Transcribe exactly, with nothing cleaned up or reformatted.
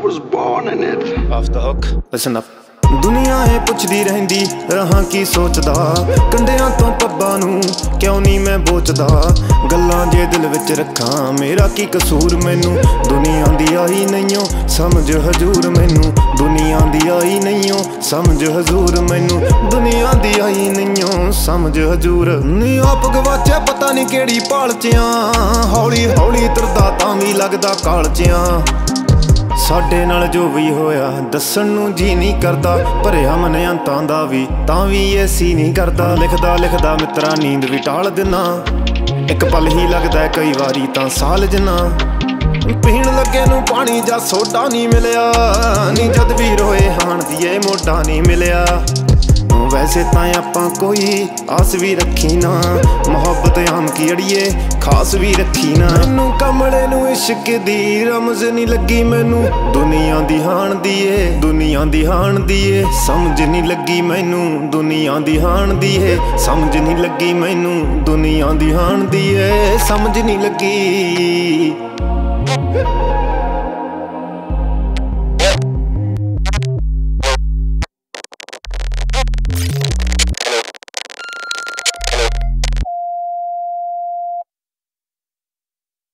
was born in it. Off the hook. Listen up. ਦੁਨੀਆ ਇਹ ਪੁੱਛਦੀ ਰਹਿੰਦੀ ਰਹਾਂ ਕੀ ਸੋਚਦਾ, ਕੰਡਿਆਂ ਤੋਂ ਪੱਬਾਂ ਨੂੰ ਕਿਉਂ ਨਹੀਂ ਮੈਂ ਬੋਚਦਾ, ਗੱਲਾਂ ਜੇ ਦਿਲ ਵਿੱਚ ਰੱਖਾਂ ਮੇਰਾ ਕੀ ਕਸੂਰ, ਮੈਨੂੰ ਦੁਨੀਆ ਦੀ ਆਈ ਨਹੀਂਓ ਸਮਝ ਹਜ਼ੂਰ, ਮੈਨੂੰ ਦੁਨੀਆ ਦੀ ਆਈ ਨਹੀਂਓ ਸਮਝ ਹਜ਼ੂਰ, ਮੈਨੂੰ ਦੁਨੀਆ ਦੀ ਆਈ ਨਹੀਂਓ ਸਮਝ ਹਜ਼ੂਰ। ਨੀ ਆਪ ਗਵਾਚਿਆ ਪਤਾ ਨਹੀਂ ਕਿਹੜੀ ਭਾਲ 'ਚ ਆਂ, ਹੌਲੀ ਹੌਲੀ ਤੁਰਦਾ ਤਾਂ ਵੀ ਲੱਗਦਾ ਕਾਲ 'ਚ ਆਂ। ਸਾਡੇ ਨਾਲ ਜੋ ਵੀ ਹੋਇਆ ਦੱਸਣ ਨੂੰ ਜੀ ਨਹੀਂ ਕਰਦਾ, ਭਰਿਆ ਮਨ ਅੰਤਾਂ ਦਾ ਵੀ ਤਾਂ ਵੀ ਐਸੀ ਨਹੀਂ ਕਰਦਾ। ਲਿਖਦਾ ਲਿਖਦਾ ਮਿੱਤਰਾ ਨੀਂਦ ਵੀ ਟਾਲ ਦਿਨਾ, ਇੱਕ ਪਲ ਹੀ ਲੱਗਦਾ ਕਈ ਵਾਰੀ ਤਾਂ ਸਾਲ ਜਿੰਨਾ। ਪੀਣ ਲੱਗੇ ਨੂੰ ਪਾਣੀ ਜਾਂ ਸੋਡਾ ਨਹੀਂ ਮਿਲਿਆ, ਨੀ ਜਦ ਵੀ ਰੋਏ ਹਾਣ ਦੀਏ ਮੋਢਾ ਨਹੀਂ ਮਿਲਿਆ। ਵੈਸੇ ਤਾਂ ਆਪਾਂ ਕੋਈ ਆਸ ਵੀ ਰੱਖੀ ਨਾ, ਮੁਹੱਬਤ ਆਮ ਕੀ ਅੜੀਏ ਖਾਸ ਵੀ ਰੱਖੀ ਨਾ। ਮੈਨੂੰ ਕਮਲੇ ਨੂੰ ਇਸ਼ਕ ਦੀ ਰਮਜ਼ ਨਹੀਂ ਲੱਗੀ, ਮੈਨੂੰ ਦੁਨੀਆ ਦੀ ਹਾਣ ਦੀ ਏ ਦੁਨੀਆ ਦੀ ਹਾਣ ਦੀ ਏ ਸਮਝ ਨਹੀਂ ਲੱਗੀ, ਮੈਨੂੰ ਦੁਨੀਆ ਦੀ ਹਾਣ ਦੀ ਏ ਸਮਝ ਨਹੀਂ ਲੱਗੀ, ਮੈਨੂੰ ਦੁਨੀਆ ਦੀ ਹਾਣ ਦੀ ਏ ਸਮਝ ਨਹੀਂ ਲੱਗੀ।